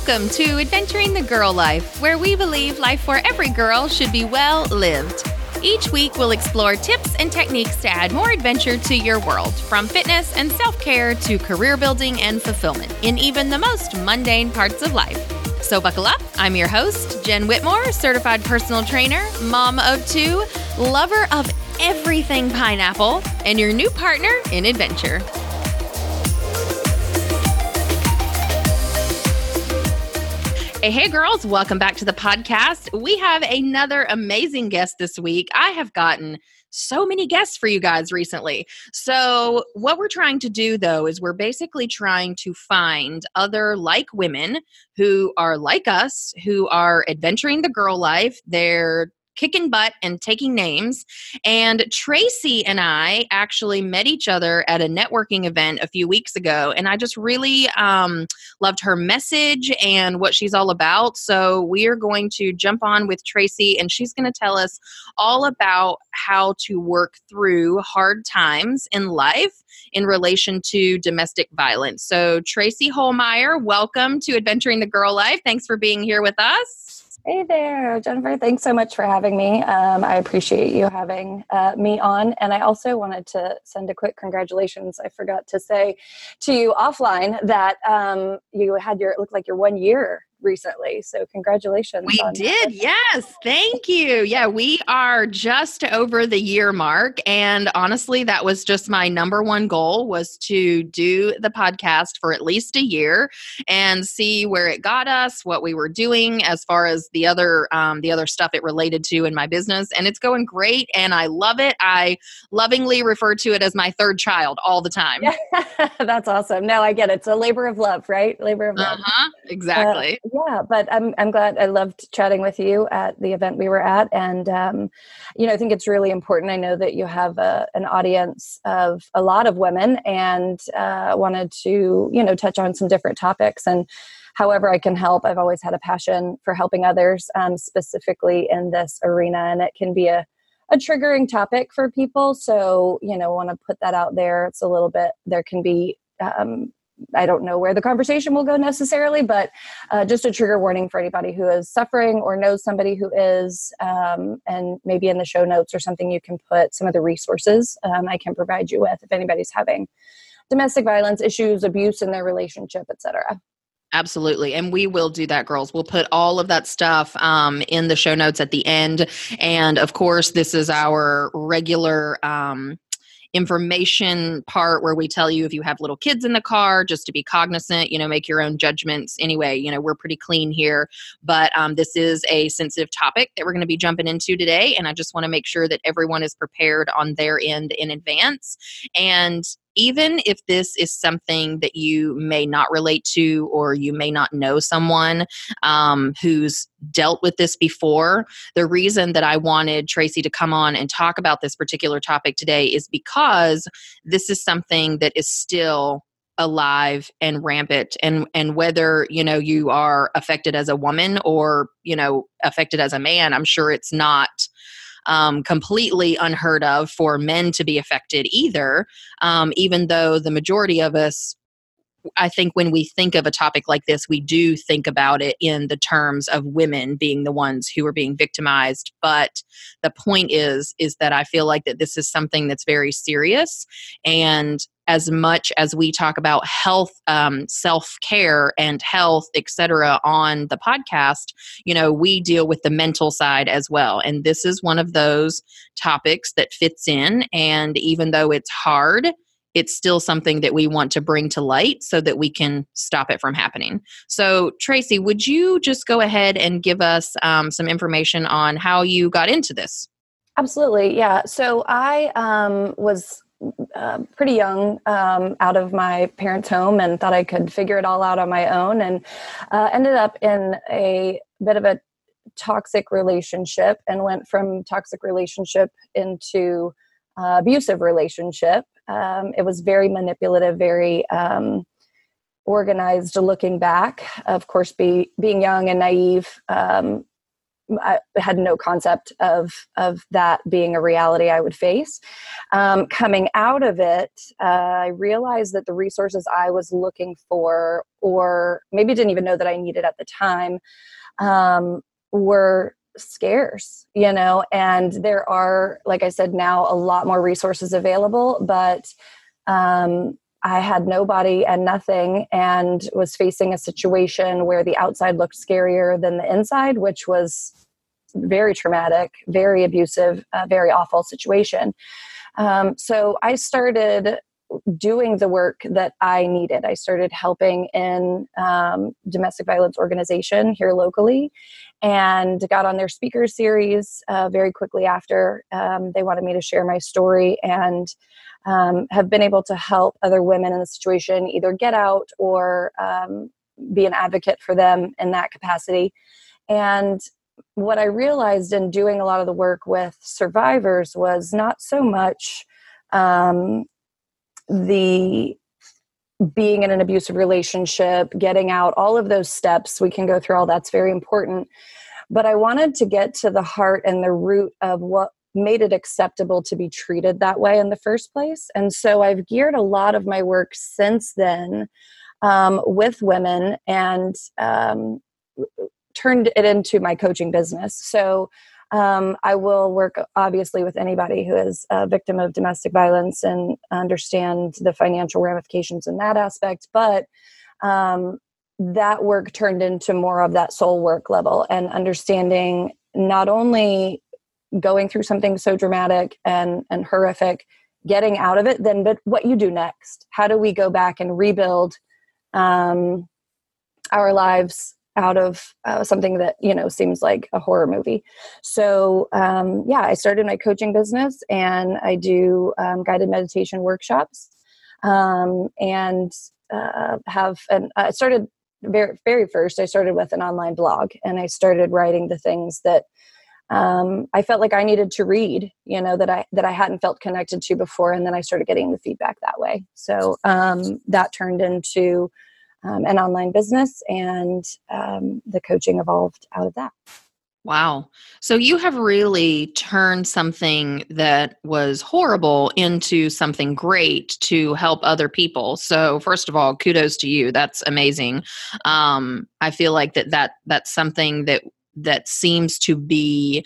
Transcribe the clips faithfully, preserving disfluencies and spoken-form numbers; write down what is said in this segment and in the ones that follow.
Welcome to Adventuring the Girl Life, where we believe life for every girl should be well lived. Each week, we'll explore tips and techniques to add more adventure to your world, from fitness and self-care to career building and fulfillment in even the most mundane parts of life. So buckle up. I'm your host, Jen Whitmore, certified personal trainer, mom of two, lover of everything pineapple, and your new partner in adventure. Hey, hey, girls. Welcome back to the podcast. We have another amazing guest this week. I have gotten so many guests for you guys recently. So what we're trying to do, though, is we're basically trying to find other like women who are like us, who are adventuring the girl life. They're kicking butt and taking names. And Tracy and I actually met each other at a networking event a few weeks ago. And I just really um, loved her message and what she's all about. So we are going to jump on with Tracy, and she's going to tell us all about how to work through hard times in life in relation to domestic violence. So Tracy Holmeyer, welcome to Adventuring the Girl Life. Thanks for being here with us. Hey there, Jennifer. Thanks so much for having me. Um, I appreciate you having uh, me on. And I also wanted to send a quick congratulations. I forgot to say to you offline that um, you had your, it looked like your one year recently. So congratulations. We on did. that. Yes. Thank you. Yeah, we are just over the year mark. And honestly, that was just my number one goal, was to do the podcast for at least a year and see where it got us, what we were doing as far as the other, um, the other stuff it related to in my business. And it's going great. And I love it. I lovingly refer to it as my third child all the time. Yeah, that's awesome. No, I get it. It's a labor of love, right? Labor of love. Uh-huh. Exactly. Uh, Yeah, but I'm I'm glad. I loved chatting with you at the event we were at, and um, you know, I think it's really important. I know that you have a, an audience of a lot of women, and uh, wanted to you know touch on some different topics. And however I can help, I've always had a passion for helping others, um, specifically in this arena, and it can be a a triggering topic for people. So you know, want to put that out there. It's a little bit. There can be. Um, I don't know where the conversation will go necessarily, but uh, just a trigger warning for anybody who is suffering or knows somebody who is, um, and maybe in the show notes or something, you can put some of the resources um, I can provide you with if anybody's having domestic violence issues, abuse in their relationship, et cetera. Absolutely. And we will do that, girls. We'll put all of that stuff um, in the show notes at the end. And of course, this is our regular um information part where we tell you if you have little kids in the car, just to be cognizant, you know, make your own judgments. Anyway, you know, we're pretty clean here, but um, this is a sensitive topic that we're going to be jumping into today. And I just want to make sure that everyone is prepared on their end in advance. And even if this is something that you may not relate to, or you may not know someone um, who's dealt with this before, the reason that I wanted Tracy to come on and talk about this particular topic today is because this is something that is still alive and rampant. And, and whether, you know, you are affected as a woman or, you know, affected as a man, I'm sure it's not Um, completely unheard of for men to be affected either, um, even though the majority of us, I think when we think of a topic like this, we do think about it in the terms of women being the ones who are being victimized. But the point is, is that I feel like that this is something that's very serious. And as much as we talk about health, um, self-care and health, et cetera, on the podcast, you know, we deal with the mental side as well. And this is one of those topics that fits in. And even though it's hard, it's still something that we want to bring to light so that we can stop it from happening. So, Tracy, would you just go ahead and give us um, some information on how you got into this? Absolutely. Yeah. So I um, was uh, pretty young, um, out of my parents' home, and thought I could figure it all out on my own, and uh, ended up in a bit of a toxic relationship, and went from toxic relationship into uh, abusive relationship. Um, it was very manipulative, very um, organized looking back. Of course, be, being young and naive, um, I had no concept of of that being a reality I would face. Um, coming out of it, uh, I realized that the resources I was looking for, or maybe didn't even know that I needed at the time, um, were scarce, you know, and there are, like I said, now a lot more resources available, but um, I had nobody and nothing, and was facing a situation where the outside looked scarier than the inside, which was very traumatic, very abusive, uh, very awful situation. Um, so I started doing the work that I needed. I started helping in um, domestic violence organization here locally, and got on their speaker series uh, very quickly after. Um, they wanted me to share my story, and um, have been able to help other women in the situation either get out or um, be an advocate for them in that capacity. And what I realized in doing a lot of the work with survivors was not so much um, the being in an abusive relationship, getting out, all of those steps. We can go through all that's very important. But I wanted to get to the heart and the root of what made it acceptable to be treated that way in the first place. And so I've geared a lot of my work since then um, with women, and um, turned it into my coaching business. So um, I will work obviously with anybody who is a victim of domestic violence and understand the financial ramifications in that aspect. But um, that work turned into more of that soul work level, and understanding not only going through something so dramatic and, and horrific, getting out of it, then, but what you do next. How do we go back and rebuild um, our lives out of uh, something that, you know, seems like a horror movie? So, um, yeah, I started my coaching business, and I do um, guided meditation workshops, um, and uh, have, and I started very, very first, I started with an online blog, and I started writing the things that um, I felt like I needed to read, you know, that I, that I hadn't felt connected to before. And then I started getting the feedback that way. So um, that turned into Um, an online business, and um, the coaching evolved out of that. Wow. So you have really turned something that was horrible into something great to help other people. So first of all, kudos to you. That's amazing. Um, I feel like that, that that's something that that seems to be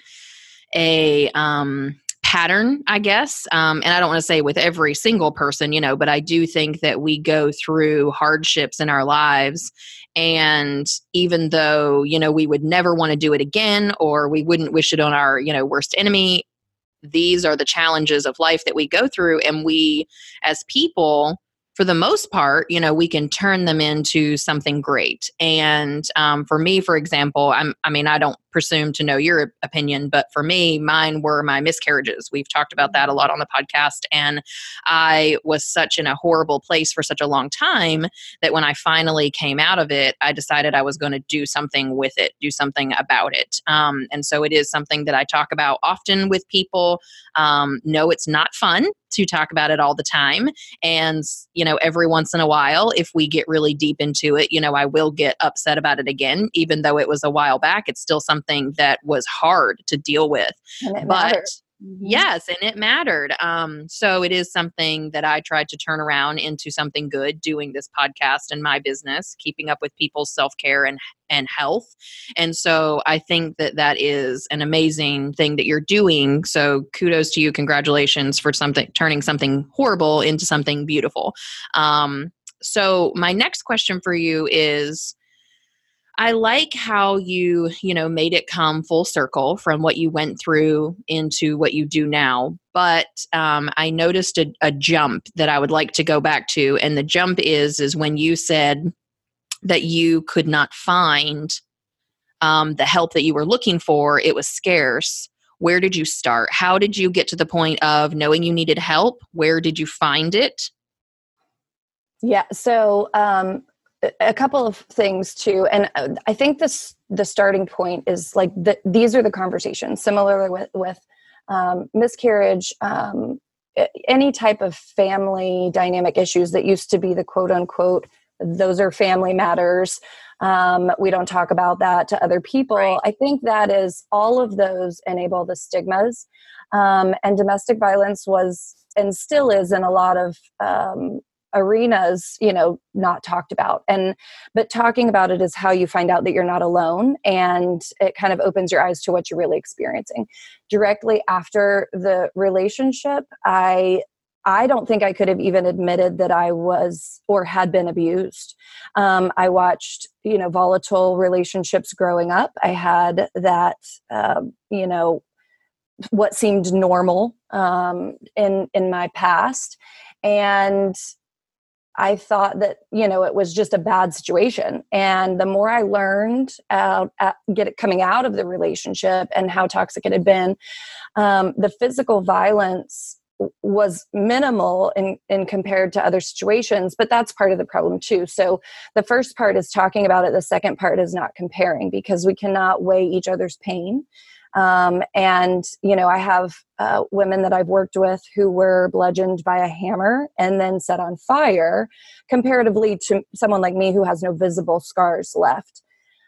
a um, pattern, I guess. Um, and I don't want to say with every single person, you know, but I do think that we go through hardships in our lives. And even though, you know, we would never want to do it again, or we wouldn't wish it on our, you know, worst enemy, these are the challenges of life that we go through. And we, as people, for the most part, you know, we can turn them into something great. And um, for me, for example, I'm, I mean, I don't presume to know your opinion, but for me, mine were my miscarriages. We've talked about that a lot on the podcast. And I was such in a horrible place for such a long time that when I finally came out of it, I decided I was going to do something with it, do something about it. Um, and so it is something that I talk about often with people. Um, no, it's not fun to talk about it all the time. And, you know, every once in a while, if we get really deep into it, you know, I will get upset about it again, even though it was a while back. It's still something that was hard to deal with. And it but mattered. Mm-hmm. Yes, and it mattered. Um, so it is something that I tried to turn around into something good, doing this podcast and my business, keeping up with people's self-care and, and health. And so I think that that is an amazing thing that you're doing. So kudos to you. Congratulations for something, turning something horrible into something beautiful. Um, so my next question for you is, I like how you, you know, made it come full circle from what you went through into what you do now. But um, I noticed a, a jump that I would like to go back to. And the jump is, is when you said that you could not find um, the help that you were looking for. It was scarce. Where did you start? How did you get to the point of knowing you needed help? Where did you find it? Yeah. So, um, a couple of things too. And I think this, the starting point is like, the, these are the conversations similarly with, with um, miscarriage, um, any type of family dynamic issues that used to be the quote unquote those are family matters. Um, we don't talk about that to other people. Right. I think that is all of those enable the stigmas. Um, and domestic violence was and still is in a lot of um, arenas, you know, not talked about. And but talking about it is how you find out that you're not alone, and it kind of opens your eyes to what you're really experiencing. Directly after the relationship, I I don't think I could have even admitted that I was or had been abused. Um, I watched, you know, volatile relationships growing up. I had that, um, you know, what seemed normal um, in in my past, and I thought that, you know, it was just a bad situation. And the more I learned uh, at, get it coming out of the relationship and how toxic it had been, um, the physical violence was minimal in, in compared to other situations, but that's part of the problem too. So the first part is talking about it. The second part is not comparing, because we cannot weigh each other's pain. Um, and, you know, I have uh, women that I've worked with who were bludgeoned by a hammer and then set on fire, comparatively to someone like me who has no visible scars left.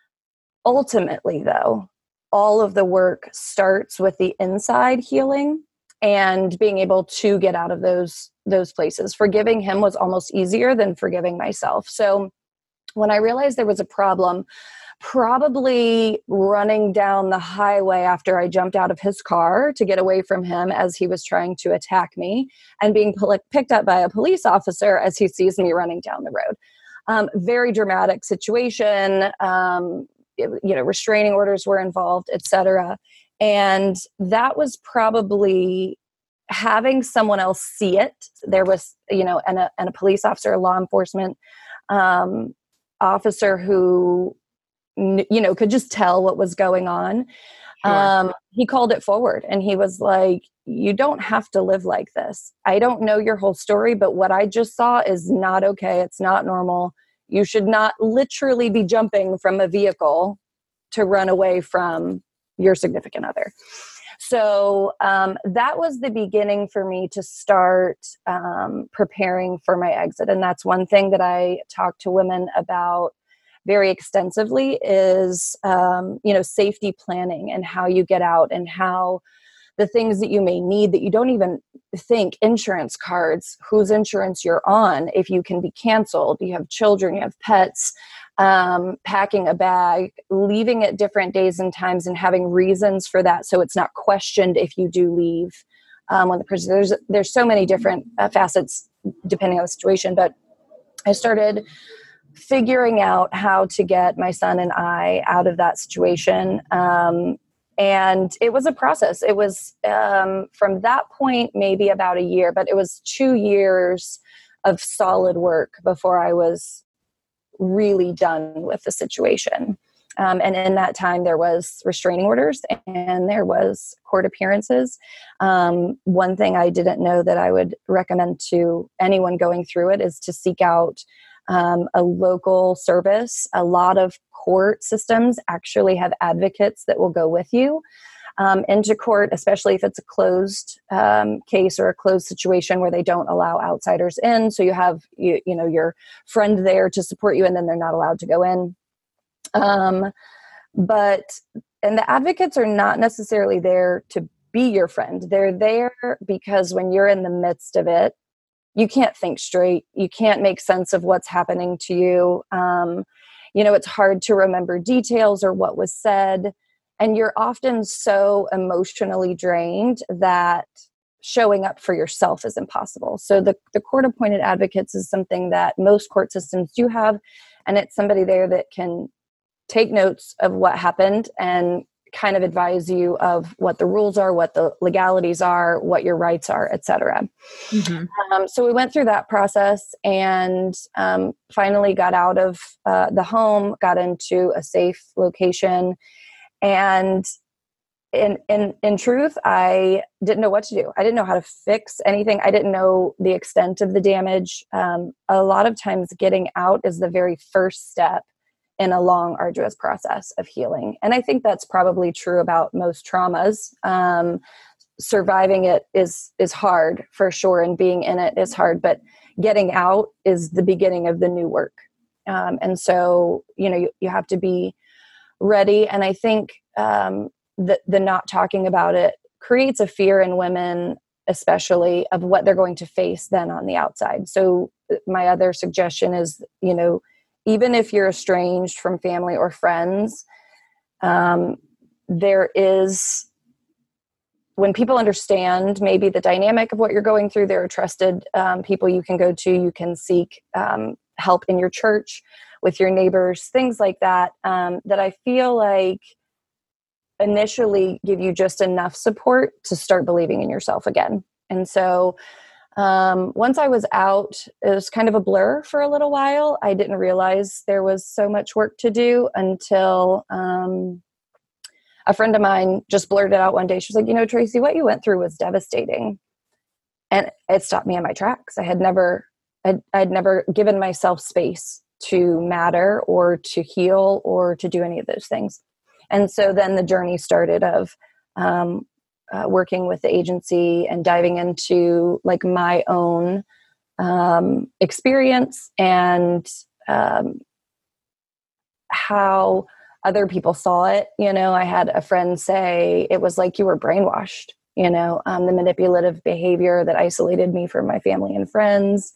Ultimately, though, all of the work starts with the inside healing and being able to get out of those those places. Forgiving him was almost easier than forgiving myself. So when I realized there was a problem, probably running down the highway after I jumped out of his car to get away from him as he was trying to attack me, and being pl- picked up by a police officer as he sees me running down the road. Um, very dramatic situation. Um, it, you know, restraining orders were involved, et cetera. And that was probably having someone else see it. There was, you know, and a, and a police officer, a law enforcement um, officer who, you know, could just tell what was going on. Sure. Um, he called it forward, and he was like, you don't have to live like this. I don't know your whole story, but what I just saw is not okay. It's not normal. You should not literally be jumping from a vehicle to run away from your significant other. So um, that was the beginning for me to start um, preparing for my exit. And that's one thing that I talk to women about very extensively is, um, you know, safety planning and how you get out, and how the things that you may need that you don't even think, insurance cards, whose insurance you're on, if you can be canceled, you have children, you have pets, um, packing a bag, leaving at different days and times, and having reasons for that. So it's not questioned if you do leave um, when the person, there's, there's so many different uh, facets depending on the situation. But I started figuring out how to get my son and I out of that situation. Um, and it was a process. It was um, from that point, maybe about a year, but it was two years of solid work before I was really done with the situation. Um, and in that time, there was restraining orders and there was court appearances. Um, one thing I didn't know that I would recommend to anyone going through it is to seek out Um, a local service. A lot of court systems actually have advocates that will go with you um, into court, especially if it's a closed um, case or a closed situation where they don't allow outsiders in. So you have, you, you know, your friend there to support you, and then they're not allowed to go in. Um, but, and the advocates are not necessarily there to be your friend. They're there because when you're in the midst of it, you can't think straight. You can't make sense of what's happening to you. Um, you know, it's hard to remember details or what was said. And you're often so emotionally drained that showing up for yourself is impossible. So the, the court-appointed advocates is something that most court systems do have. And it's somebody there that can take notes of what happened and kind of advise you of what the rules are, what the legalities are, what your rights are, et cetera. Mm-hmm. Um, so we went through that process and um, finally got out of uh, the home, got into a safe location. And in, in, in truth, I didn't know what to do. I didn't know how to fix anything. I didn't know the extent of the damage. Um, a lot of times getting out is the very first step in a long, arduous process of healing. And I think that's probably true about most traumas. Um, surviving it is is hard for sure, and being in it is hard, but getting out is the beginning of the new work. Um, and so, you know, you, you have to be ready. And I think um, the, the not talking about it creates a fear in women, especially of what they're going to face then on the outside. So my other suggestion is, you know, even if you're estranged from family or friends, um, there is, when people understand maybe the dynamic of what you're going through, there are trusted um, people you can go to. You can seek um, help in your church, with your neighbors, things like that, um, that I feel like initially give you just enough support to start believing in yourself again. And so um, once I was out, it was kind of a blur for a little while. I didn't realize there was so much work to do until um, a friend of mine just blurted out one day. She was like, you know, Tracy, what you went through was devastating. And it stopped me in my tracks. I had never, I'd, I'd never given myself space to matter or to heal or to do any of those things. And so then the journey started of um, uh, working with the agency and diving into like my own um, experience and um, how other people saw it. You know, I had a friend say it was like you were brainwashed, you know, um, the manipulative behavior that isolated me from my family and friends.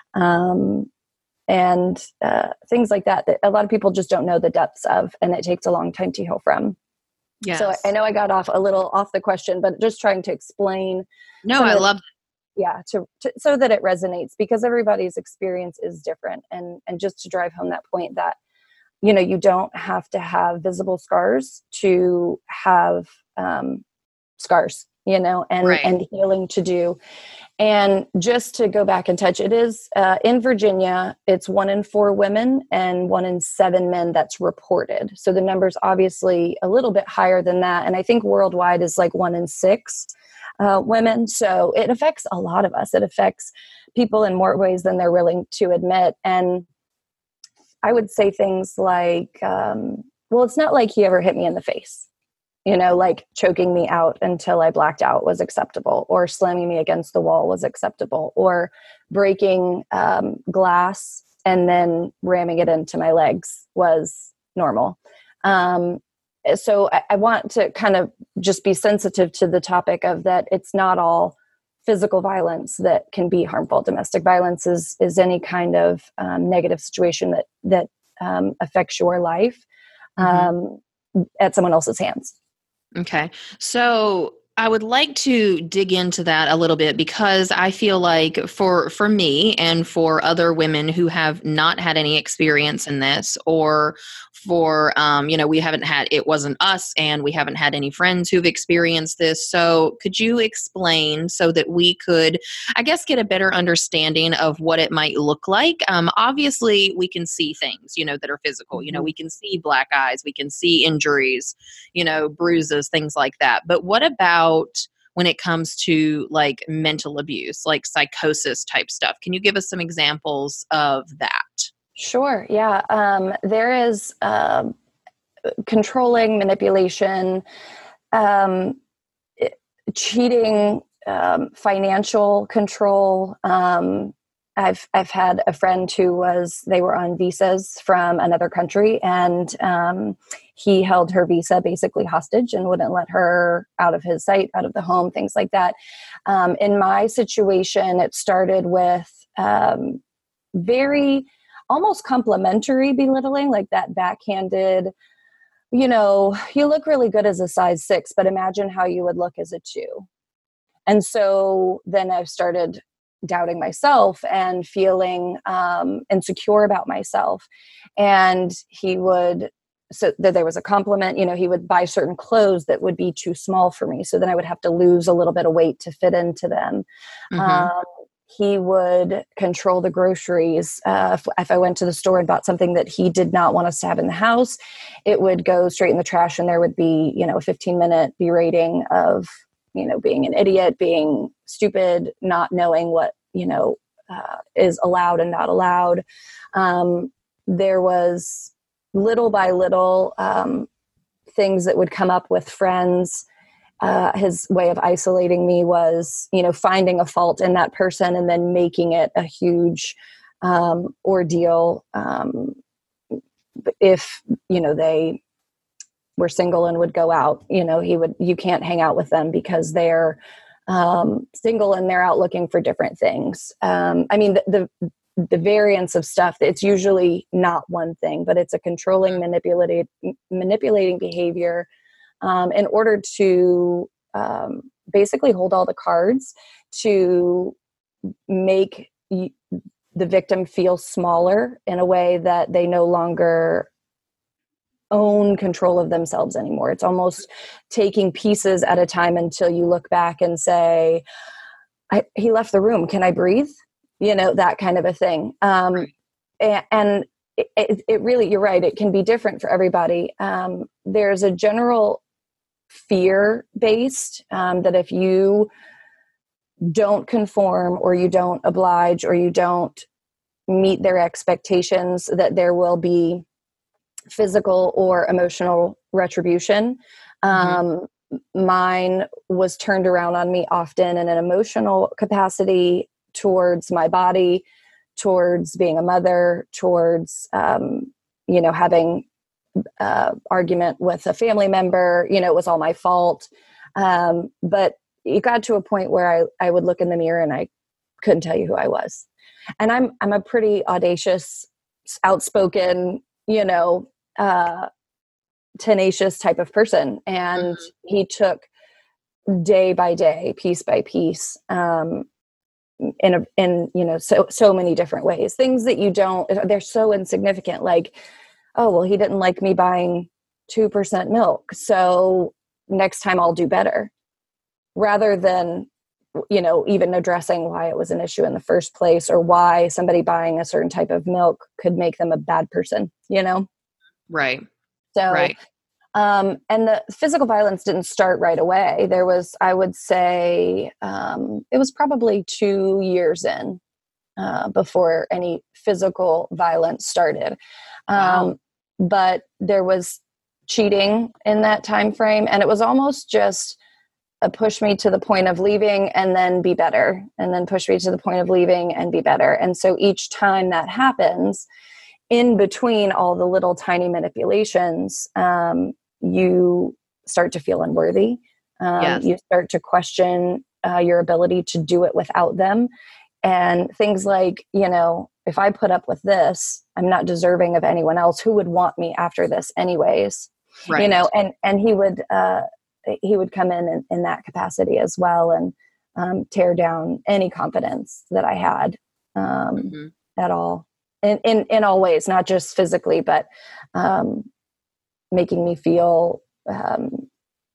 Um, and uh, things like that, that a lot of people just don't know the depths of, and it takes a long time to heal from. Yes. So I, I know I got off a little off the question, but just trying to explain. No, I love it. Yeah. To, to, so that it resonates, because everybody's experience is different. And, and just to drive home that point that, you know, you don't have to have visible scars to have um, scars, you know, and, right. and healing to do. And just to go back and touch, it is uh, in Virginia, it's one in four women and one in seven men that's reported. So the number's obviously a little bit higher than that. And I think worldwide is like one in six uh, women. So it affects a lot of us. It affects people in more ways than they're willing to admit. And I would say things like, um, well, it's not like he ever hit me in the face. You know, like choking me out until I blacked out was acceptable, or slamming me against the wall was acceptable, or breaking um, glass and then ramming it into my legs was normal. Um, so I, I want to kind of just be sensitive to the topic of that. It's not all physical violence that can be harmful. Domestic violence is, is any kind of um, negative situation that, that um, affects your life um, mm-hmm. at someone else's hands. Okay. So I would like to dig into that a little bit, because I feel like for for me and for other women who have not had any experience in this, or for, um, you know, we haven't had, it wasn't us and we haven't had any friends who've experienced this. So could you explain so that we could, I guess, get a better understanding of what it might look like? Um, obviously, we can see things, you know, that are physical. You know, we can see black eyes, we can see injuries, you know, bruises, things like that. But what about when it comes to like mental abuse, like psychosis type stuff? Can you give us some examples of that? Sure. Yeah. Um, there is uh, controlling, manipulation, um, cheating, um, financial control. Um, I've I've had a friend who was, they were on visas from another country, and um, he held her visa basically hostage and wouldn't let her out of his sight, out of the home, things like that. Um, in my situation, it started with um, very almost complimentary belittling, like that backhanded, you know, you look really good as a size six, but imagine how you would look as a two. And so then I've started doubting myself and feeling um, insecure about myself. And he would, so that there was a compliment, you know, he would buy certain clothes that would be too small for me. So then I would have to lose a little bit of weight to fit into them. Mm-hmm. Um, he would control the groceries. Uh, if, if I went to the store and bought something that he did not want us to have in the house, it would go straight in the trash, and there would be, you know, a fifteen minute berating of, you know, being an idiot, being stupid, not knowing what, you know, uh, is allowed and not allowed. Um, there was little by little um, things that would come up with friends. Uh, his way of isolating me was, you know, finding a fault in that person and then making it a huge um, ordeal. Um, if, you know, they were single and would go out, you know, he would, you can't hang out with them because they're um, single and they're out looking for different things. Um, I mean, the, the, the variance of stuff, it's usually not one thing, but it's a controlling, manipulating, manipulating behavior um, in order to um, basically hold all the cards to make y- the victim feel smaller in a way that they no longer own control of themselves anymore. It's almost taking pieces at a time until you look back and say, I, he left the room. Can I breathe? You know, that kind of a thing. Um, and and it, it, it really, you're right. It can be different for everybody. Um, there's a general fear based um, that if you don't conform or you don't oblige or you don't meet their expectations, that there will be physical or emotional retribution. Um, mm-hmm. Mine was turned around on me often in an emotional capacity towards my body, towards being a mother, towards, um, you know, having uh, argument with a family member. You know, it was all my fault. Um, but it got to a point where I, I would look in the mirror and I couldn't tell you who I was. And I'm, I'm a pretty audacious, outspoken, you know, uh, tenacious type of person. And mm-hmm. he took day by day, piece by piece, um, in a, in, you know, so, so many different ways, things that you don't, they're so insignificant. Like, oh, well, he didn't like me buying two percent milk, so next time I'll do better, rather than, you know, even addressing why it was an issue in the first place or why somebody buying a certain type of milk could make them a bad person, you know? Right. So, right. Um, and the physical violence didn't start right away. There was, I would say, um, it was probably two years in uh, before any physical violence started. Um, wow. But there was cheating in that time frame, and it was almost just a push me to the point of leaving and then be better, and then push me to the point of leaving and be better. And so each time that happens, in between all the little tiny manipulations, um, you start to feel unworthy. Um, yes. You start to question uh, your ability to do it without them. And things like, you know, if I put up with this, I'm not deserving of anyone else who would want me after this anyways. Right. You know, and, and he would, uh, he would come in, in in that capacity as well, and um, tear down any confidence that I had um, mm-hmm. at all. In, in, in all ways, not just physically, but um, making me feel um,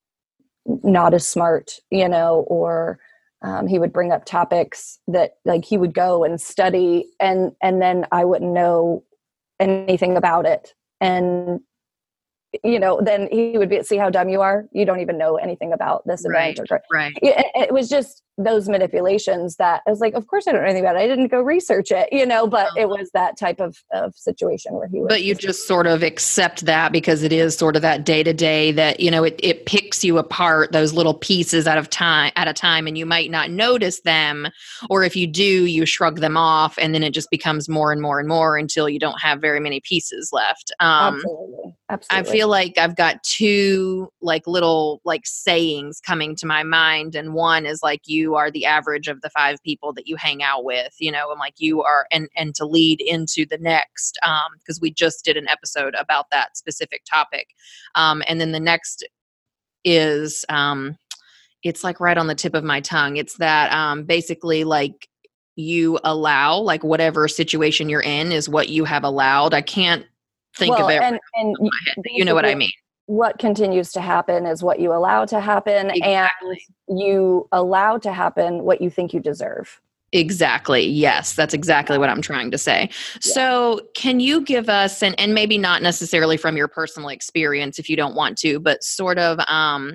not as smart, you know, or um, he would bring up topics that like he would go and study, and, and then I wouldn't know anything about it. And, you know, then he would be, see how dumb you are. You don't even know anything about this event. Right, or, right. It, it was just those manipulations that I was like, of course I don't know anything about it. I didn't go research it, you know, but it was that type of, of situation where he was. But you just, just sort of accept that because it is sort of that day to day that, you know, it, it picks you apart, those little pieces out of time at a time, and you might not notice them. Or if you do, you shrug them off, and then it just becomes more and more and more until you don't have very many pieces left. Um, Absolutely. Absolutely. I feel like I've got two like little like sayings coming to my mind. And one is like, you are the average of the five people that you hang out with, you know, and like you are, and, and to lead into the next, um, cause we just did an episode about that specific topic. Um, and then the next is, um, it's like right on the tip of my tongue. It's that, um, basically like you allow, like whatever situation you're in is what you have allowed. I can't think well, of it. And, and you know what I mean? What continues to happen is what you allow to happen, exactly. And you allow to happen what you think you deserve. Exactly. Yes, that's exactly what I'm trying to say. Yeah. So can you give us, and, and maybe not necessarily from your personal experience if you don't want to, but sort of um,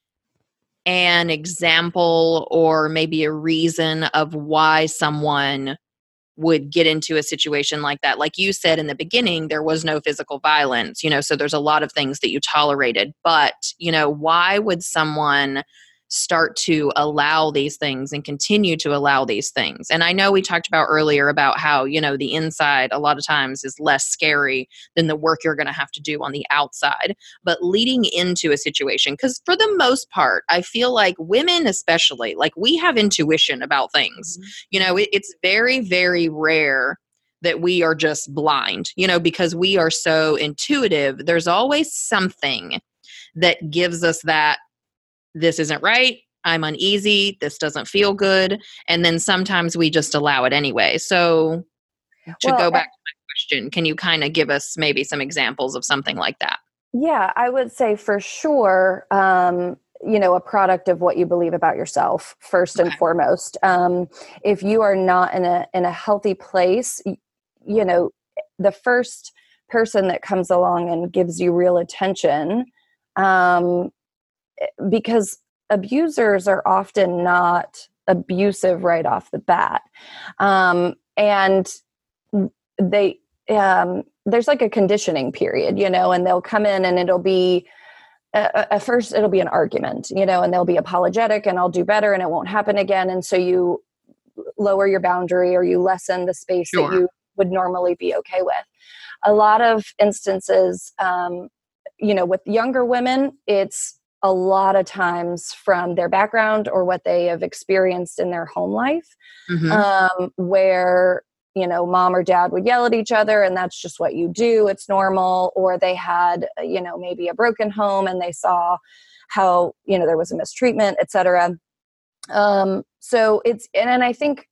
an example or maybe a reason of why someone would get into a situation like that? Like you said in the beginning, there was no physical violence, you know, so there's a lot of things that you tolerated, but, you know, why would someone start to allow these things and continue to allow these things. And I know we talked about earlier about how, you know, the inside a lot of times is less scary than the work you're going to have to do on the outside. But leading into a situation, because for the most part, I feel like women especially, like we have intuition about things. Mm-hmm. You know, it, it's very, very rare that we are just blind, you know, because we are so intuitive. There's always something that gives us that, this isn't right, I'm uneasy, this doesn't feel good. And then sometimes we just allow it anyway. So to well, go back to my question, can you kind of give us maybe some examples of something like that? Yeah, I would say for sure, um, you know, a product of what you believe about yourself, first okay. and foremost. Um, if you are not in a in a healthy place, you know, the first person that comes along and gives you real attention, um, because abusers are often not abusive right off the bat. Um, and they, um, there's like a conditioning period, you know, and they'll come in and it'll be, uh, at first it'll be an argument, you know, and they'll be apologetic and I'll do better and it won't happen again. And so you lower your boundary or you lessen the space sure. that you would normally be okay with. A lot of instances, um, you know, with younger women, it's a lot of times from their background or what they have experienced in their home life, mm-hmm. um, where, you know, mom or dad would yell at each other and that's just what you do. It's normal. Or they had, you know, maybe a broken home and they saw how, you know, there was a mistreatment, et cetera. Um, so it's, and, and I think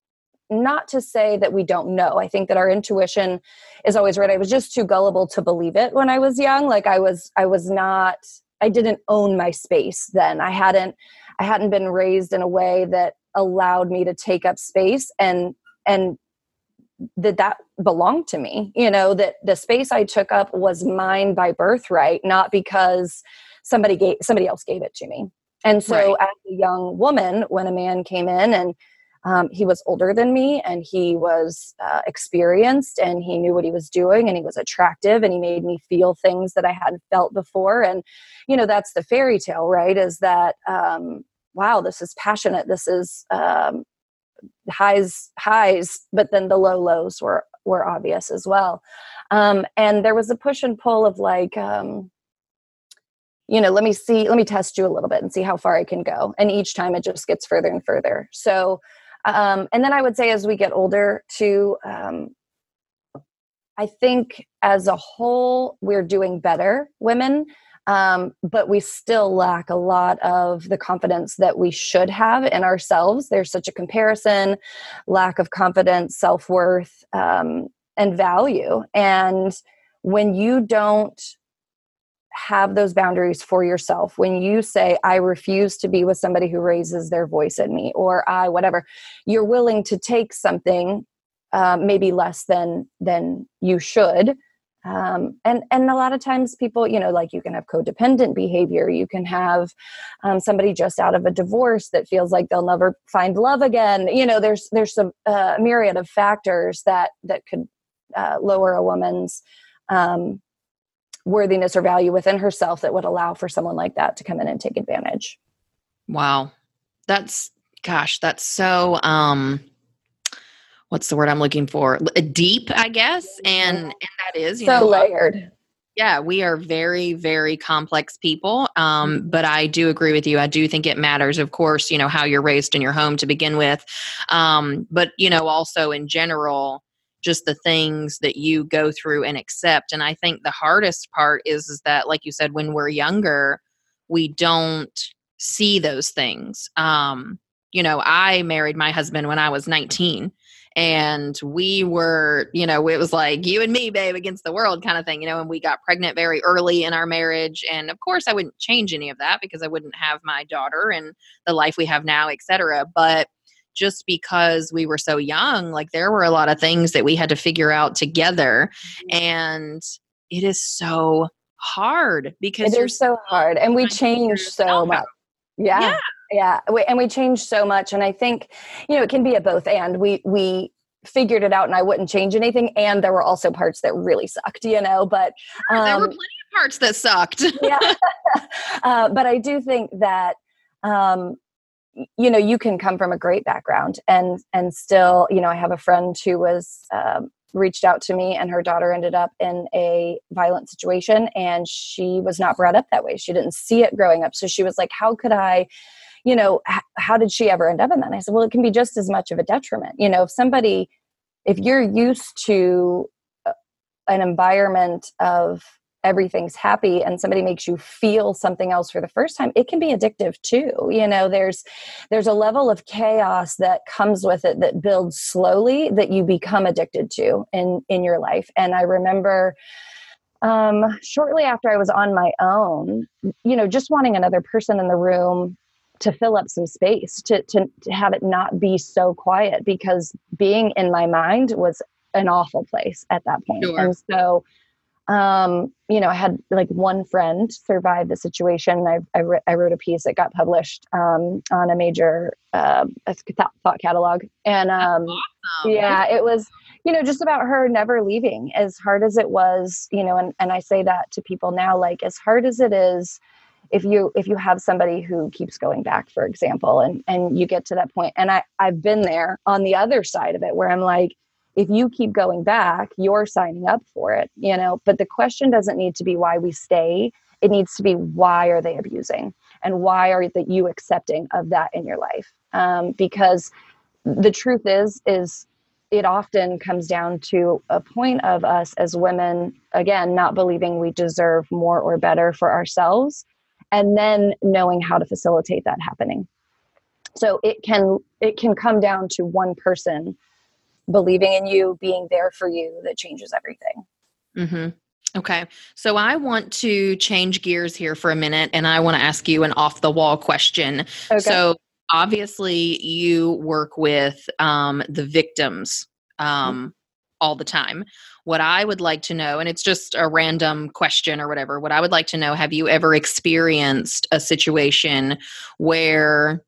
not to say that we don't know. I think that our intuition is always right. I was just too gullible to believe it when I was young. Like I was, I was not, I didn't own my space then. I hadn't, I hadn't been raised in a way that allowed me to take up space and, and that that belonged to me, you know, that the space I took up was mine by birthright, not because somebody gave, somebody else gave it to me. And so right. as a young woman, when a man came in and Um, he was older than me and he was uh, experienced and he knew what he was doing and he was attractive and he made me feel things that I hadn't felt before. And, you know, that's the fairy tale, right? Is that, um, wow, this is passionate. This is um, highs, highs, but then the low lows were, were obvious as well. Um, and there was a push and pull of like, um, you know, let me see, let me test you a little bit and see how far I can go. And each time it just gets further and further. So, Um, and then I would say as we get older too, um, I think as a whole, we're doing better, women, um, but we still lack a lot of the confidence that we should have in ourselves. There's such a comparison, lack of confidence, self-worth, um, and value. And when you don't have those boundaries for yourself, when you say, I refuse to be with somebody who raises their voice at me, or I, whatever, you're willing to take something, um, maybe less than, than you should. Um, and, and a lot of times people, you know, like you can have codependent behavior. You can have um, somebody just out of a divorce that feels like they'll never find love again. You know, there's, there's some uh, myriad of factors that, that could uh, lower a woman's, um, worthiness or value within herself that would allow for someone like that to come in and take advantage. Wow. That's, gosh, that's so, um, what's the word I'm looking for? Deep, I guess. And, and that is, you so know, layered. Yeah, we are very, very complex people. Um, mm-hmm. But I do agree with you. I do think it matters, of course, you know, how you're raised in your home to begin with. Um, but, you know, also in general, just the things that you go through and accept. And I think the hardest part is, is that, like you said, when we're younger, we don't see those things. Um, you know, I married my husband when I was nineteen and we were, you know, it was like you and me, babe, against the world kind of thing, you know, and we got pregnant very early in our marriage. And of course I wouldn't change any of that because I wouldn't have my daughter and the life we have now, et cetera. But just because we were so young, like there were a lot of things that we had to figure out together. And it is so hard because it is so hard. And we change so much. Yeah. Yeah. Yeah. We, and we change so much. And I think, you know, it can be a both and. We, we figured it out and I wouldn't change anything. And there were also parts that really sucked, you know, but um, there were plenty of parts that sucked. Yeah. uh, but I do think that um, you know, you can come from a great background and, and still, you know, I have a friend who was, um, reached out to me and her daughter ended up in a violent situation and she was not brought up that way. She didn't see it growing up. So she was like, how could I, you know, h- how did she ever end up in that? And I said, well, it can be just as much of a detriment. You know, if somebody, if you're used to an environment of everything's happy and somebody makes you feel something else for the first time, it can be addictive too. You know, there's, there's a level of chaos that comes with it that builds slowly that you become addicted to in, in your life. And I remember, um, shortly after I was on my own, you know, just wanting another person in the room to fill up some space, to, to, to have it not be so quiet, because being in my mind was an awful place at that point. Sure. And so, um, you know, I had like one friend survive the situation. I, I, re- I wrote a piece that got published, um, on a major, uh, thought, thought catalog. And, um, Awesome. yeah, it was, you know, just about her never leaving, as hard as it was, you know, and, and I say that to people now, like, as hard as it is, if you, if you have somebody who keeps going back, for example, and, and you get to that point, and I, I've been there on the other side of it where I'm like, if you keep going back, you're signing up for it, you know, but the question doesn't need to be why we stay. It needs to be, why are they abusing? And why are that you accepting of that in your life? Um, because the truth is, is it often comes down to a point of us as women, again, not believing we deserve more or better for ourselves, and then knowing how to facilitate that happening. So it can, it can come down to one person believing in you, being there for you, that changes everything. Mm-hmm. Okay. So I want to change gears here for a minute and I want to ask you an off the wall question. Okay. So obviously you work with um, the victims um, mm-hmm. all the time. What I would like to know, and it's just a random question or whatever, what I would like to know, have you ever experienced a situation where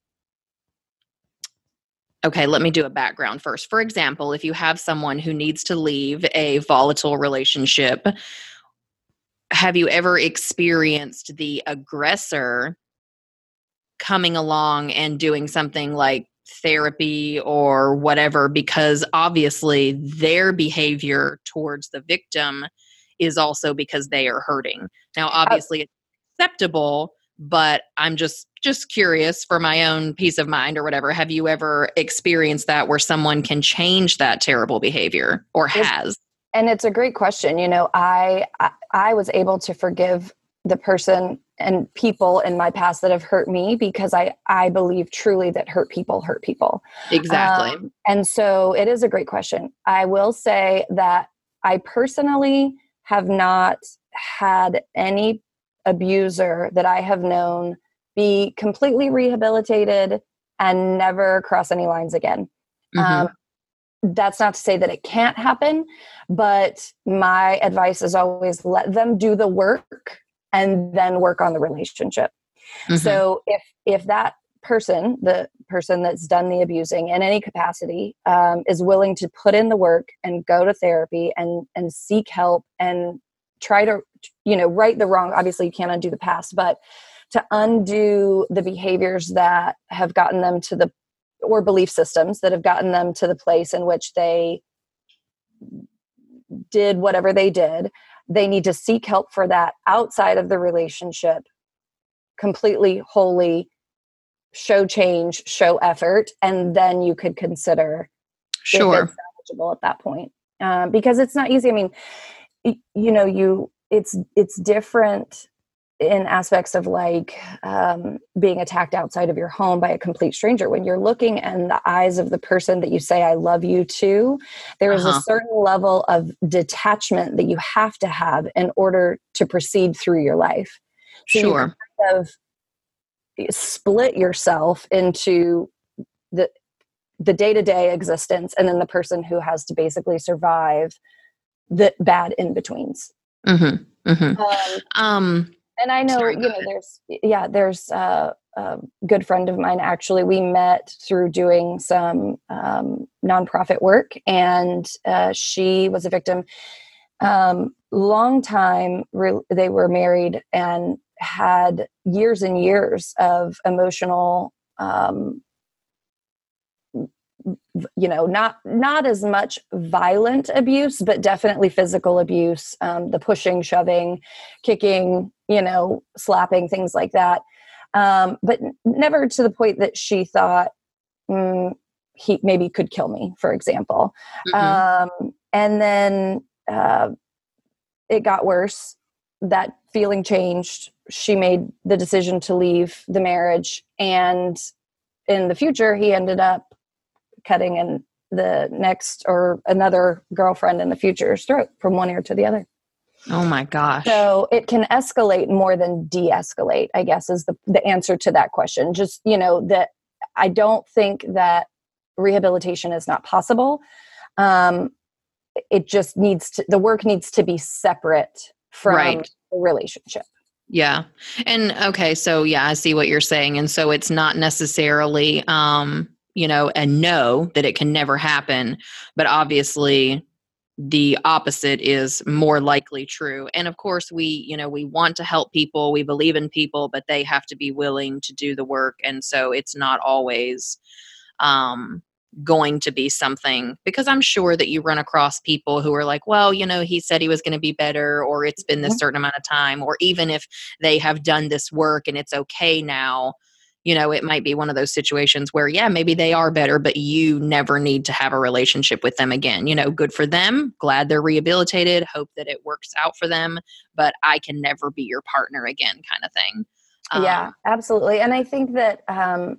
Okay, let me do a background first. For example, if you have someone who needs to leave a volatile relationship, have you ever experienced the aggressor coming along and doing something like therapy or whatever, because obviously their behavior towards the victim is also because they are hurting. Now, obviously it's acceptable, but I'm just just curious for my own peace of mind or whatever. Have you ever experienced that where someone can change that terrible behavior or has? And it's a great question. You know, I, I, I was able to forgive the person and people in my past that have hurt me because I, I believe truly that hurt people hurt people. Exactly. Um, and so it is a great question. I will say that I personally have not had any abuser that I have known be completely rehabilitated and never cross any lines again. Mm-hmm. Um, that's not to say that it can't happen, but my advice is always let them do the work and then work on the relationship. Mm-hmm. So if, if that person, the person that's done the abusing in any capacity, um, is willing to put in the work and go to therapy and, and seek help and try to, you know, right the wrong, obviously you can't undo the past, but to undo the behaviors that have gotten them to the, or belief systems that have gotten them to the place in which they did whatever they did, they need to seek help for that outside of the relationship, completely, wholly, show change, show effort, and then you could consider sure. if it's eligible at that point. Um, because it's not easy. I mean, y- you know, you it's it's different in aspects of like um, being attacked outside of your home by a complete stranger. When you're looking in the eyes of the person that you say, I love you to, there is uh-huh. a certain level of detachment that you have to have in order to proceed through your life. So sure. you kind of split yourself into the the day-to-day existence and then the person who has to basically survive the bad in-betweens. Mm-hmm. Mm-hmm. Um, um And I know, Sorry, you know, ahead. there's, yeah, there's a, a good friend of mine, actually, we met through doing some um, nonprofit work, and uh, she was a victim Um, long time, re- they were married and had years and years of emotional, um, you know, not not as much violent abuse, but definitely physical abuse, um, the pushing, shoving, kicking, you know, slapping, things like that. Um, but never to the point that she thought mm, he maybe could kill me, for example. Mm-hmm. Um, and then uh, it got worse. That feeling changed. She made the decision to leave the marriage. And in the future, he ended up cutting in the next or another girlfriend in the future's throat from one ear to the other. Oh my gosh. So it can escalate more than de-escalate, I guess, is the, the answer to that question. Just, you know, that I don't think that rehabilitation is not possible. Um, it just needs to, the work needs to be separate from right. the relationship. Yeah. And okay, so yeah, I see what you're saying. And so it's not necessarily, um, you know, a no that it can never happen, but obviously the opposite is more likely true. And of course, we, you know, we want to help people, we believe in people, but they have to be willing to do the work. And so it's not always, um, going to be something, because I'm sure that you run across people who are like, well, you know, he said he was going to be better, or it's been this certain amount of time, or even if they have done this work and it's okay now, you know, it might be one of those situations where, yeah, maybe they are better, but you never need to have a relationship with them again. You know, good for them. Glad they're rehabilitated. Hope that it works out for them, but I can never be your partner again, kind of thing. Um, yeah, absolutely. And I think that, um,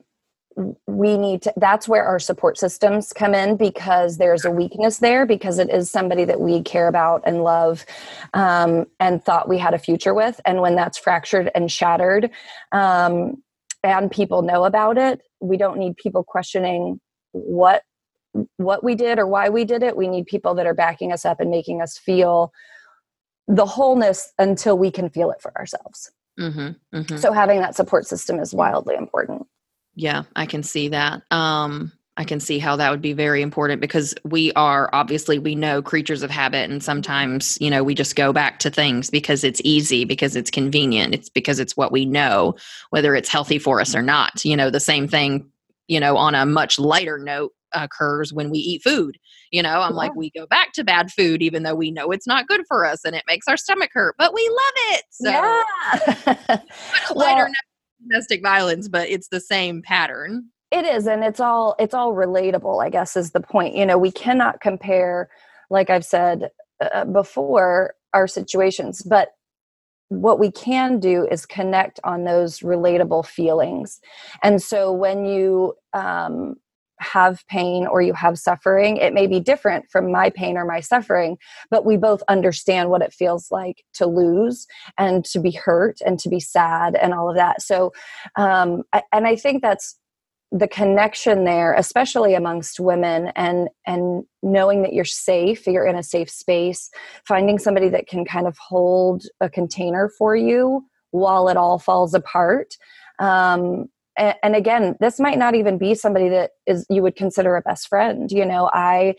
we need to, that's where our support systems come in, because there's a weakness there, because it is somebody that we care about and love, um, and thought we had a future with. And when that's fractured and shattered, um, and people know about it, we don't need people questioning what, what we did or why we did it. We need people that are backing us up and making us feel the wholeness until we can feel it for ourselves. mm-hmm, mm-hmm. So having that support system is wildly important. Yeah, I can see that. Um, I can see how that would be very important, because we are, obviously, we know, creatures of habit. And sometimes, you know, we just go back to things because it's easy, because it's convenient. It's because it's what we know, whether it's healthy for us or not. You know, the same thing, you know, on a much lighter note, occurs when we eat food. You know, I'm yeah. like, we go back to bad food, even though we know it's not good for us and it makes our stomach hurt, but we love it. So yeah. much lighter well, note. Domestic violence, but it's the same pattern. It is. And it's all, it's all relatable, I guess, is the point. You know, we cannot compare, like I've said uh, before, our situations, but what we can do is connect on those relatable feelings. And so when you um, have pain or you have suffering, it may be different from my pain or my suffering, but we both understand what it feels like to lose and to be hurt and to be sad and all of that. So, um, I, and I think that's the connection there, especially amongst women, and, and knowing that you're safe, you're in a safe space, finding somebody that can kind of hold a container for you while it all falls apart. Um, And, and again, this might not even be somebody that is you would consider a best friend. You know, I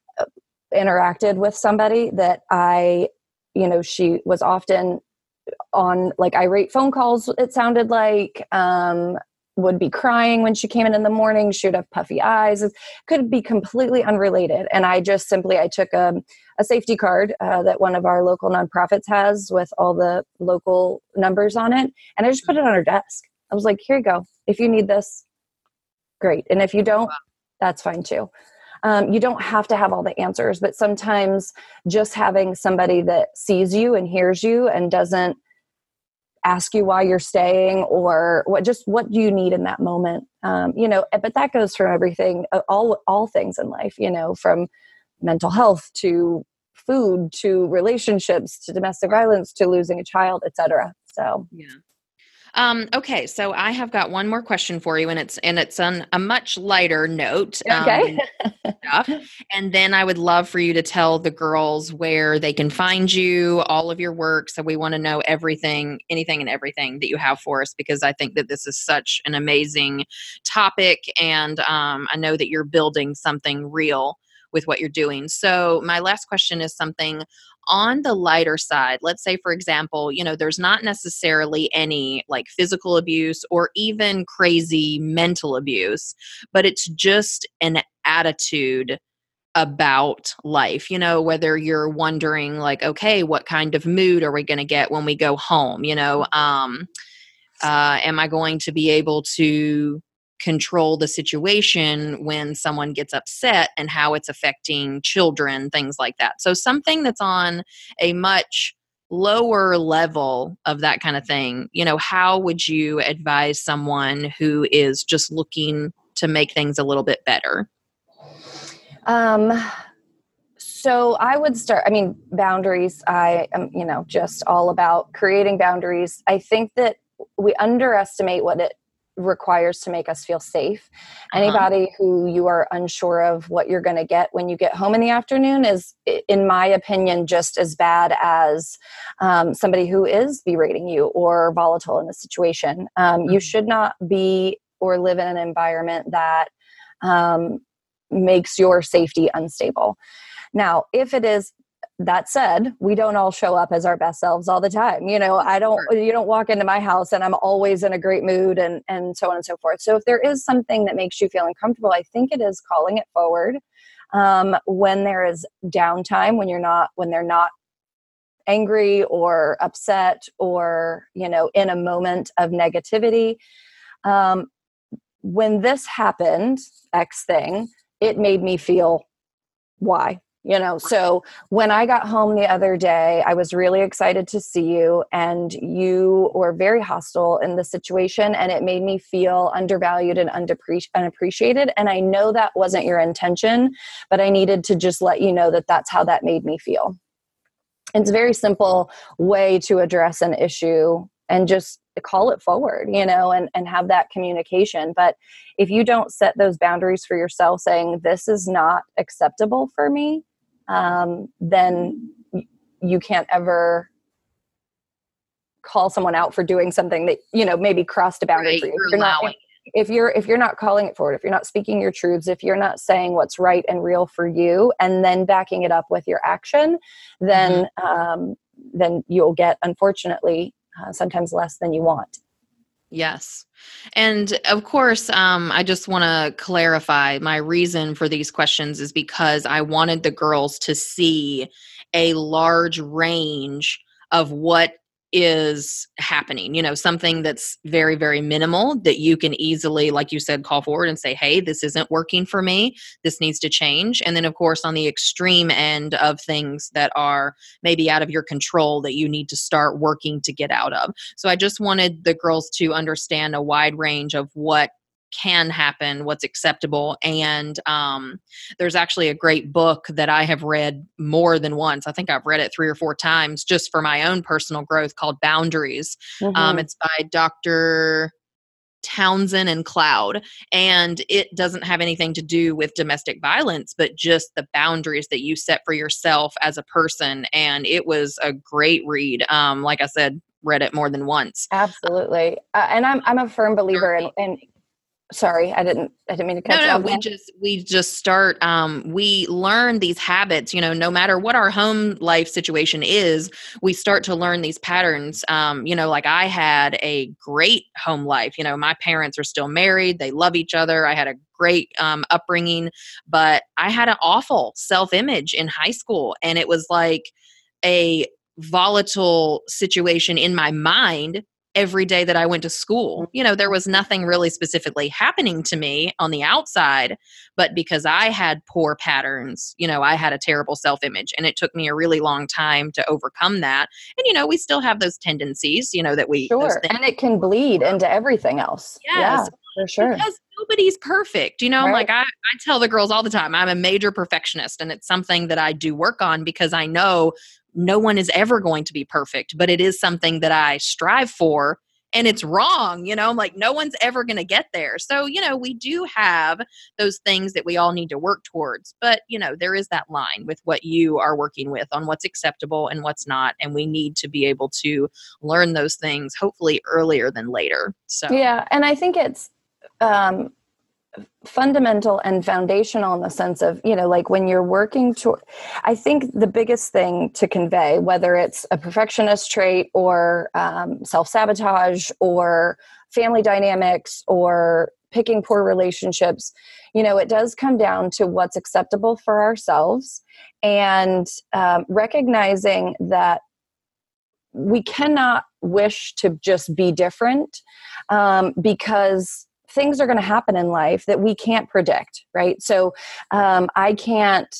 interacted with somebody that I, you know, she was often on like irate phone calls, it sounded like, um, would be crying when she came in in the morning. She would have puffy eyes. It could be completely unrelated. And I just simply, I took a, a safety card uh, that one of our local nonprofits has with all the local numbers on it. And I just put it on her desk. I was like, here you go. If you need this, great. And if you don't, that's fine too. Um, you don't have to have all the answers, but sometimes just having somebody that sees you and hears you and doesn't ask you why you're staying or what, just what do you need in that moment. Um, you know, but that goes from everything, all, all things in life, you know, from mental health to food, to relationships, to domestic violence, to losing a child, et cetera. So, yeah. Um, okay, so I have got one more question for you, and it's and it's on a much lighter note. Okay. Um, stuff. And then I would love for you to tell the girls where they can find you, all of your work. So we want to know everything, anything and everything that you have for us, because I think that this is such an amazing topic, and um, I know that you're building something real with what you're doing. So my last question is something on the lighter side. Let's say, for example, you know, there's not necessarily any like physical abuse or even crazy mental abuse, but it's just an attitude about life, you know, whether you're wondering like, okay, what kind of mood are we going to get when we go home? You know, um, uh, am I going to be able to control the situation when someone gets upset and how it's affecting children, things like that. So something that's on a much lower level of that kind of thing, you know, how would you advise someone who is just looking to make things a little bit better? Um, so I would start, I mean, boundaries, I am, you know, just all about creating boundaries. I think that we underestimate what it requires to make us feel safe. Uh-huh. Anybody who you are unsure of what you're going to get when you get home in the afternoon is, in my opinion, just as bad as um, somebody who is berating you or volatile in the situation. Um, you should not be or live in an environment that um, makes your safety unstable. Now, if it is, that said, we don't all show up as our best selves all the time. You know, I don't, you don't walk into my house and I'm always in a great mood and, and so on and so forth. So if there is something that makes you feel uncomfortable, I think it is calling it forward. Um, when there is downtime, when you're not, when they're not angry or upset or, you know, in a moment of negativity. Um, when this happened, X thing, it made me feel Y. You know, so when I got home the other day, I was really excited to see you, and you were very hostile in the situation, and it made me feel undervalued and undepreci- unappreciated. And I know that wasn't your intention, but I needed to just let you know that that's how that made me feel. It's a very simple way to address an issue and just call it forward, you know, and, and have that communication. But if you don't set those boundaries for yourself, saying this is not acceptable for me, um, then y- you can't ever call someone out for doing something that, you know, maybe crossed a boundary Right, for you. you're If you're not, allowing. if you're, if you're not calling it forward, if you're not speaking your truths, if you're not saying what's right and real for you, and then backing it up with your action, then, mm-hmm. um, then you'll get, unfortunately, uh, sometimes less than you want. Yes. And of course, um, I just want to clarify my reason for these questions is because I wanted the girls to see a large range of what is happening, you know, something that's very, very minimal that you can easily, like you said, call forward and say, hey, this isn't working for me. This needs to change. And then, of course, on the extreme end of things that are maybe out of your control that you need to start working to get out of. So I just wanted the girls to understand a wide range of what can happen, what's acceptable. And um, there's actually a great book that I have read more than once. I think I've read it three or four times just for my own personal growth, called Boundaries. Mm-hmm. Um, it's by Doctor Townsend and Cloud. And it doesn't have anything to do with domestic violence, but just the boundaries that you set for yourself as a person. And it was a great read. Um, like I said, read it more than once. Absolutely. Uh, and I'm, I'm a firm believer in, in Sorry, I didn't. I didn't mean to cut no, you no, off. We just we just start. Um, we learn these habits. You know, no matter what our home life situation is, we start to learn these patterns. Um, you know, like I had a great home life. You know, my parents are still married. They love each other. I had a great um, upbringing, but I had an awful self-image in high school, and it was like a volatile situation in my mind every day that I went to school. You know, there was nothing really specifically happening to me on the outside, but because I had poor patterns, you know, I had a terrible self-image, and it took me a really long time to overcome that. And, you know, we still have those tendencies, you know, that we, sure. And it can bleed into everything else. Yes. Yeah, for sure. Because nobody's perfect. You know, right. like I, I tell the girls all the time, I'm a major perfectionist, and it's something that I do work on because I know no one is ever going to be perfect, but it is something that I strive for, and it's wrong. You know, I'm like, no one's ever going to get there. So, you know, we do have those things that we all need to work towards, but you know, there is that line with what you are working with on what's acceptable and what's not. And we need to be able to learn those things hopefully earlier than later. So, yeah. And I think it's, um, fundamental and foundational in the sense of, you know, like when you're working to, I think the biggest thing to convey, whether it's a perfectionist trait or um, self-sabotage or family dynamics or picking poor relationships, you know, it does come down to what's acceptable for ourselves, and um, recognizing that we cannot wish to just be different um, because things are going to happen in life that we can't predict, right? So um, I can't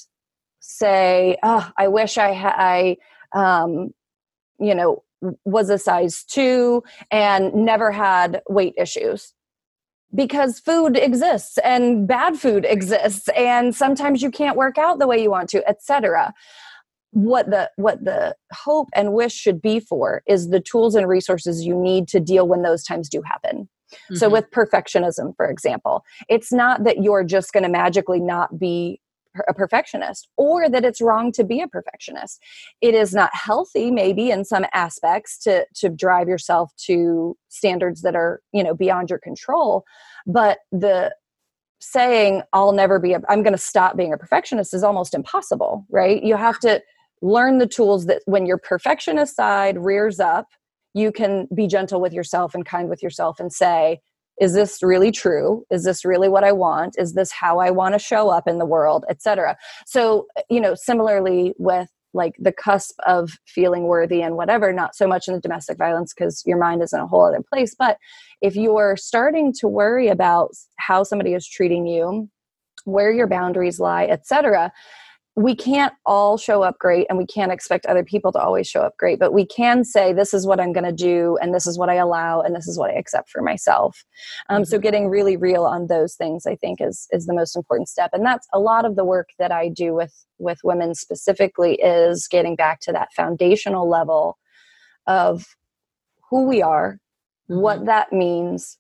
say, oh, I wish I had, I, um, you know, was a size two and never had weight issues. Because food exists and bad food exists, and sometimes you can't work out the way you want to, et cetera. What the what the hope and wish should be for is the tools and resources you need to deal when those times do happen. Mm-hmm. So with perfectionism, for example, it's not that you're just going to magically not be a perfectionist, or that it's wrong to be a perfectionist. It is not healthy, maybe in some aspects, to to drive yourself to standards that are, you know, beyond your control. But the saying, I'll never be a, I'm going to stop being a perfectionist is almost impossible, right? You have to learn the tools that when your perfectionist side rears up, you can be gentle with yourself and kind with yourself and say, is this really true? Is this really what I want? Is this how I want to show up in the world, et cetera? So, you know, similarly with like the cusp of feeling worthy and whatever, not so much in the domestic violence because your mind is in a whole other place. But if you're starting to worry about how somebody is treating you, where your boundaries lie, et cetera, we can't all show up great, and we can't expect other people to always show up great, but we can say, this is what I'm going to do, and this is what I allow, and this is what I accept for myself. Um, mm-hmm. So getting really real on those things, I think, is is the most important step. And that's a lot of the work that I do with, with women specifically, is getting back to that foundational level of who we are, mm-hmm. what that means.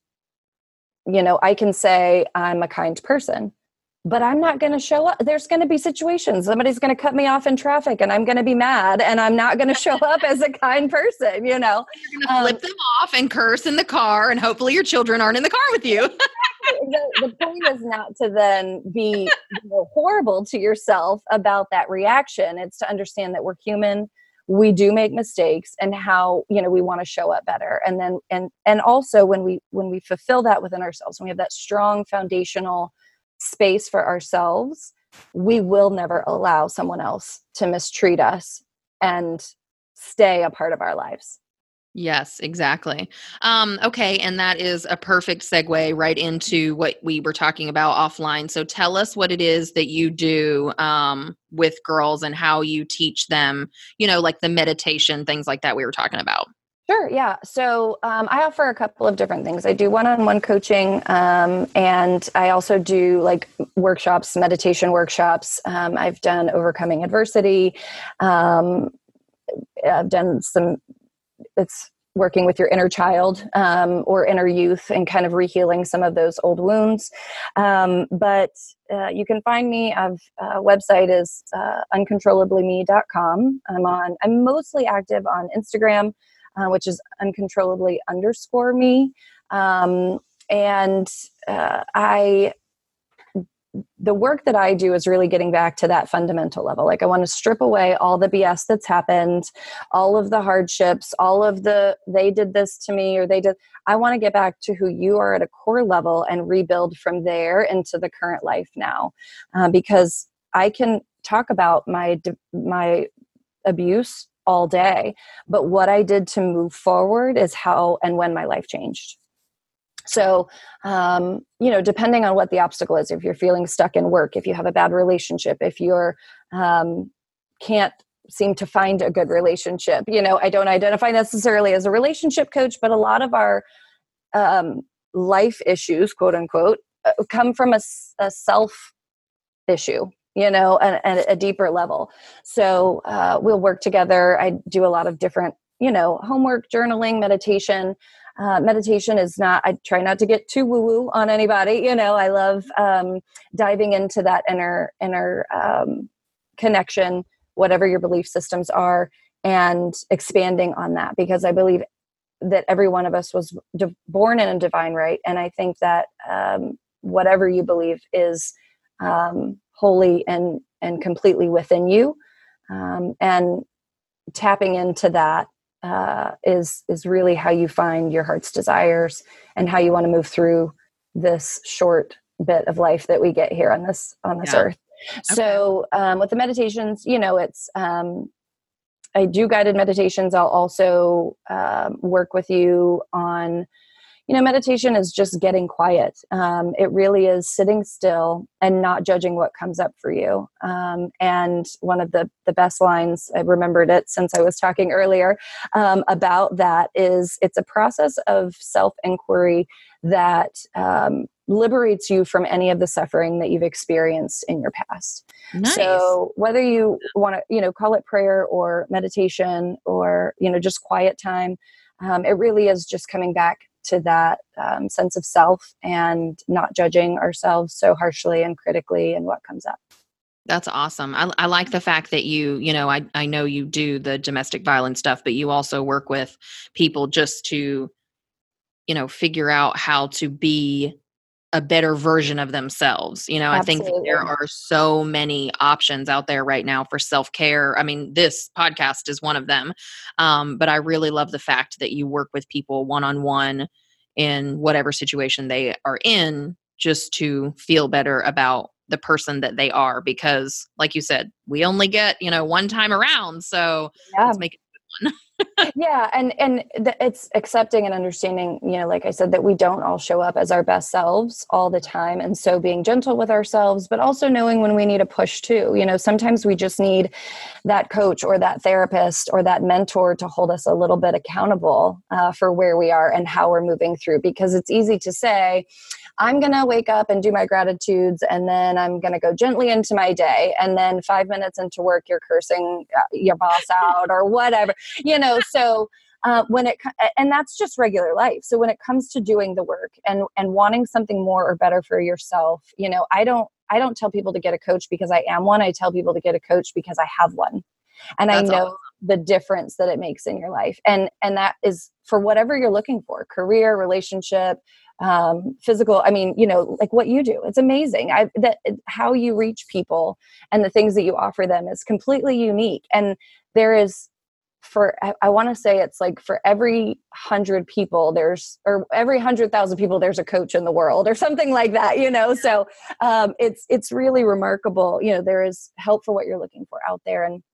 You know, I can say I'm a kind person, but I'm not going to show up. There's going to be situations. Somebody's going to cut me off in traffic and I'm going to be mad, and I'm not going to show up as a kind person, you know. You're going to um, flip them off and curse in the car, and hopefully your children aren't in the car with you. the, the point is not to then be, you know, horrible to yourself about that reaction. It's to understand that we're human. We do make mistakes, and how, you know, we want to show up better. And then, and, and also when we, when we fulfill that within ourselves, when we have that strong foundational space for ourselves, we will never allow someone else to mistreat us and stay a part of our lives. Yes, exactly. Um, okay. And that is a perfect segue right into what we were talking about offline. So tell us what it is that you do um, with girls and how you teach them, you know, like the meditation, things like that we were talking about. Sure. Yeah. So um, I offer a couple of different things. I do one-on-one coaching, um, and I also do like workshops, meditation workshops. Um, I've done overcoming adversity. Um, I've done some, it's working with your inner child um, or inner youth and kind of rehealing some of those old wounds. Um, but uh, you can find me. I've uh, website is uh, uncontrollably me dot com. I'm on, I'm mostly active on Instagram, Uh, which is uncontrollably underscore me. Um, and uh, I, the work that I do is really getting back to that fundamental level. Like I want to strip away all the B S that's happened, all of the hardships, all of the, they did this to me or they did, I want to get back to who you are at a core level and rebuild from there into the current life now. Uh, because I can talk about my, my abuse all day, but what I did to move forward is how and when my life changed. So, um, you know, depending on what the obstacle is, if you're feeling stuck in work, if you have a bad relationship, if you're um, can't seem to find a good relationship, you know, I don't identify necessarily as a relationship coach, but a lot of our um, life issues, quote unquote, uh, come from a, a self issue, you know, and, and a deeper level. So uh, we'll work together. I do a lot of different, you know, homework, journaling, meditation. Uh, meditation is not, I try not to get too woo-woo on anybody. You know, I love um, diving into that inner, inner um, connection, whatever your belief systems are, and expanding on that, because I believe that every one of us was de- born in a divine right. And I think that um, whatever you believe is um, wholly and, and completely within you. Um, and tapping into that uh, is, is really how you find your heart's desires and how you want to move through this short bit of life that we get here on this, on this yeah. earth. Okay. So um, with the meditations, you know, it's, um, I do guided meditations. I'll also um, work with you on, you know, meditation is just getting quiet. Um, it really is sitting still and not judging what comes up for you. Um, and one of the, the best lines, I remembered it since I was talking earlier um, about that, is it's a process of self-inquiry that um, liberates you from any of the suffering that you've experienced in your past. Nice. So whether you want to, you know, call it prayer or meditation or, you know, just quiet time, um, it really is just coming back to that um, sense of self and not judging ourselves so harshly and critically in what comes up. That's awesome. I, I like the fact that you, you know, I, I know you do the domestic violence stuff, but you also work with people just to, you know, figure out how to be a better version of themselves. You know, Absolutely. I think that there are so many options out there right now for self-care. I mean, this podcast is one of them. Um, but I really love the fact that you work with people one-on-one in whatever situation they are in, just to feel better about the person that they are. Because like you said, we only get, you know, one time around. So yeah. let's make it a good one. Yeah. And, and th- it's accepting and understanding, you know, like I said, that we don't all show up as our best selves all the time. And so being gentle with ourselves, but also knowing when we need a push too. You know, sometimes we just need that coach or that therapist or that mentor to hold us a little bit accountable uh, for where we are and how we're moving through, because it's easy to say, I'm going to wake up and do my gratitudes, and then I'm going to go gently into my day. And then five minutes into work, you're cursing your boss out or whatever, you know, so uh, when it, and that's just regular life. So when it comes to doing the work and, and wanting something more or better for yourself, you know, I don't, I don't tell people to get a coach because I am one. I tell people to get a coach because I have one. And that's I know awesome. The difference that it makes in your life. And, and that is for whatever you're looking for, career, relationship, um, physical. I mean, you know, like what you do, it's amazing. I, that how you reach people and the things that you offer them is completely unique. And there is, for, I, I want to say it's like for every hundred people there's, or every hundred thousand people, there's a coach in the world or something like that, you know? So, um, it's, it's really remarkable. You know, there is help for what you're looking for out there. And,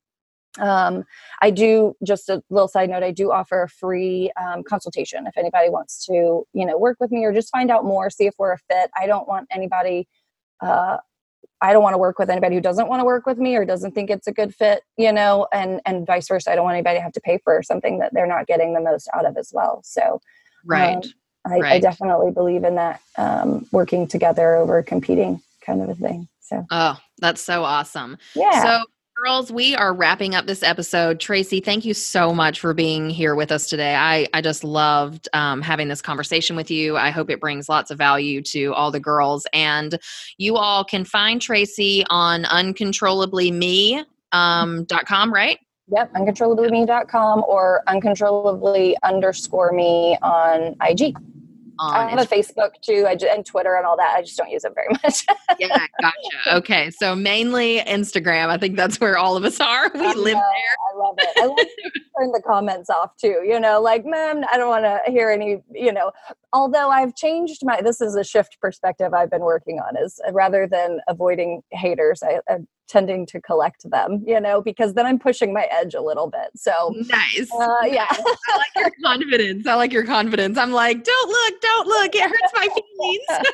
um, I do, just a little side note, I do offer a free, um, consultation if anybody wants to, you know, work with me or just find out more, see if we're a fit. I don't want anybody, uh, I don't want to work with anybody who doesn't want to work with me or doesn't think it's a good fit, you know, and, and vice versa. I don't want anybody to have to pay for something that they're not getting the most out of as well. So, right. Um, I, right. I definitely believe in that, um, working together over competing kind of a thing. So, oh, that's so awesome. Yeah. So, girls, we are wrapping up this episode. Tracy, thank you so much for being here with us today. I, I just loved um, having this conversation with you. I hope it brings lots of value to all the girls. And you all can find Tracy on uncontrollably me dot com, right? Yep, uncontrollably me dot com or uncontrollably underscore me on I G. On I have Instagram. A Facebook too, I just, and Twitter and all that. I just don't use it very much. Yeah, gotcha. Okay, so mainly Instagram. I think that's where all of us are. We I live know, there. I love it. I love to turn the comments off too. You know, like, man, I don't want to hear any, you know, although I've changed my, this is a shift perspective I've been working on, is rather than avoiding haters, I, I'm tending to collect them, you know, because then I'm pushing my edge a little bit. So nice. Uh, yeah. I like your confidence. I like your confidence. I'm like, don't look, don't look. It hurts my feelings.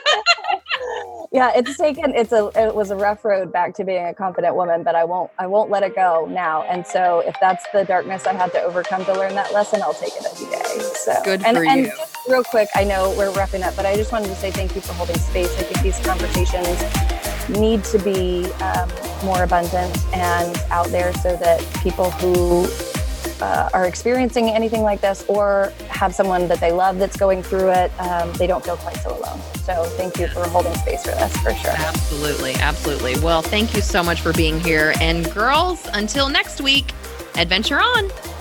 Yeah, it's taken, it's a, it was a rough road back to being a confident woman, but I won't, I won't let it go now. And so if that's the darkness I had to overcome to learn that lesson, I'll take it every day. So good and, for and you. Just real quick, I know we're wrapping up, but I just wanted to say thank you for holding space. I think these conversations need to be um, more abundant and out there so that people who uh, are experiencing anything like this or have someone that they love that's going through it, um, they don't feel quite so alone. So thank you for holding space for this, for sure. Absolutely. Absolutely. Well, thank you so much for being here. And girls, until next week, adventure on.